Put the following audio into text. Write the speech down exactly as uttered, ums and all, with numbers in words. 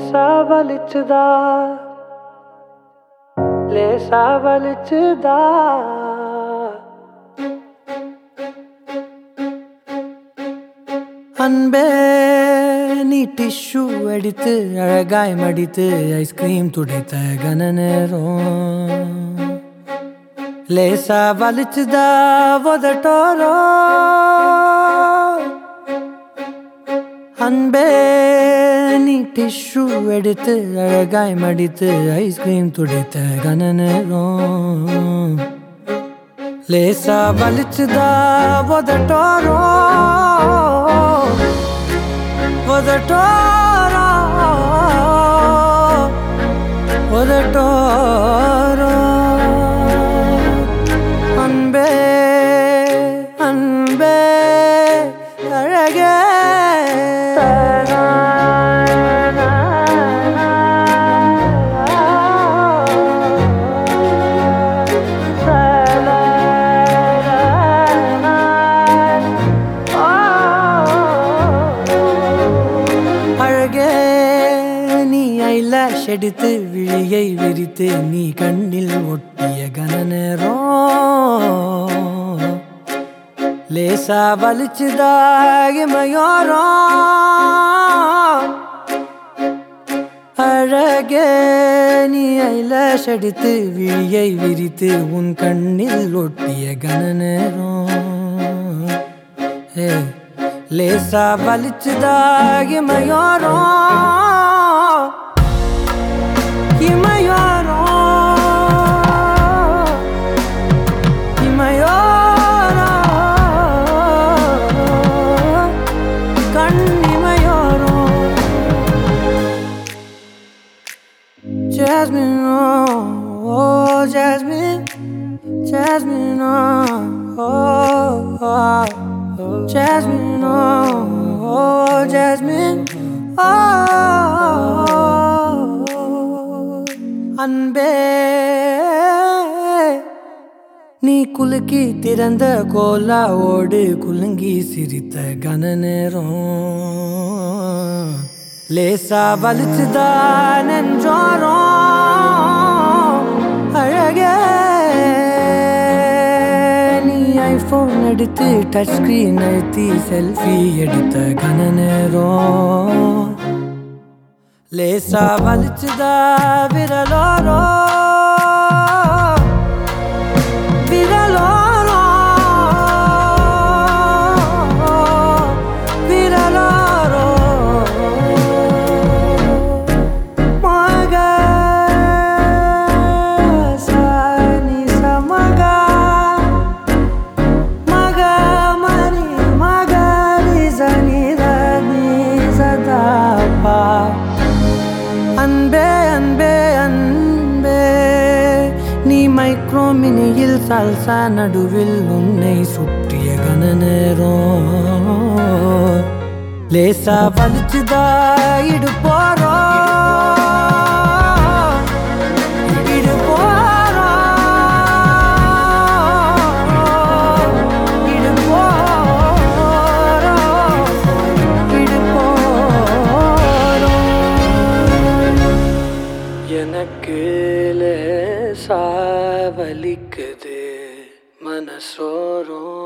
லேசா வலிச்சுதா லேசா வலிச்சுதா அன்பே நீ டிஷ்யூ அடித்து அழகாய் மடித்து ஐஸ்கிரீம் துடைத்த கன நேரம் லேசா வலிச்சுதா உதட்டோரோ அன்பே நீ டிஷ்யூ எடுத்து அழகாய் மடித்து ஐஸ்கிரீம் துடைத்த கன நேரம் லேசா வலிச்சுதா உதட்டோரோ உதட்டோரோ உதட்டோரோ அன்பே அன்பே அழகே எடுத்து விழியை விரித்து நீ கண்ணில் ஒட்டிய கன நேரம் லேசா வலிச்சுதா இமையோரம் அழகே நீ ஐலாஷ் எடுத்து விழியை விரித்து உன் கண்ணில் ஒட்டிய கன நேரம் லேசா வலிச்சுதா இமையோரம் இமையோரோ இமையோரோ கண் இமையோரோ Jasmine oh, oh Jasmine Jasmine oh, oh, oh Jasmine oh, oh Jasmine oh அன்பே நீ குலுக்கி திறந்த கோலா ஓடு குலுங்கி சிரித்த கன நேரம் லேசா வலிச்சுதா நெஞ்சோரம் அழகே நீ ஐபோன் எடுத்து டச் ஸ்கிரீன் அழுத்தி செல்ஃபி எடுத்த கன நேரம் லேசா வலிச்சுதா விரலோரோ விரலோரோ விரலோரோ மக சானி சமக மக மணி மக ரிசனி ரனி சதாபா அன்பே அன்பே அன்பே நீ மைக்ரோ மினியில் சால்சா நடுவில் உன்னை சுற்றிய கன நேரம் லேசா வலிச்சுதா இடு போறோ இடு போறோ இடு போறோ இடு போறோ எனக்கு லேசா வலிக்குது மனசோரம்